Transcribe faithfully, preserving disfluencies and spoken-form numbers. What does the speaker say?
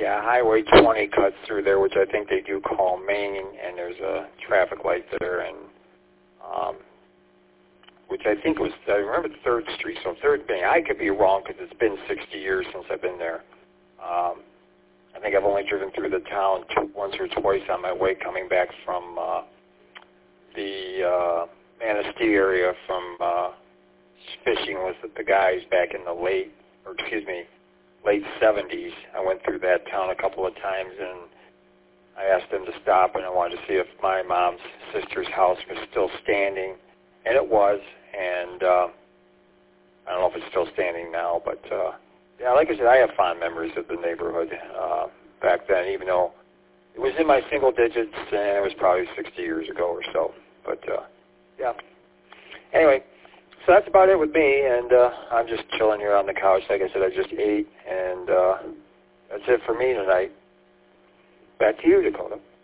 Yeah, Highway twenty cuts through there, which I think they do call Main, and there's a traffic light there, and um, which I think was, I remember third Street, so third Main. I could be wrong because it's been sixty years since I've been there. Um, I think I've only driven through the town two, once or twice on my way coming back from uh, the uh, Manistee area from uh, fishing with the guys back in the late, or excuse me, late seventies. I went through that town a couple of times, and I asked them to stop, and I wanted to see if my mom's sister's house was still standing, and it was, and uh, I don't know if it's still standing now, but uh, yeah, like I said, I have fond memories of the neighborhood uh, back then, even though it was in my single digits, and it was probably sixty years ago or so, but uh, yeah. Anyway, so that's about it with me, and uh, I'm just chilling here on the couch. Like I said, I just ate, and uh, that's it for me tonight. Back to you, Dakota.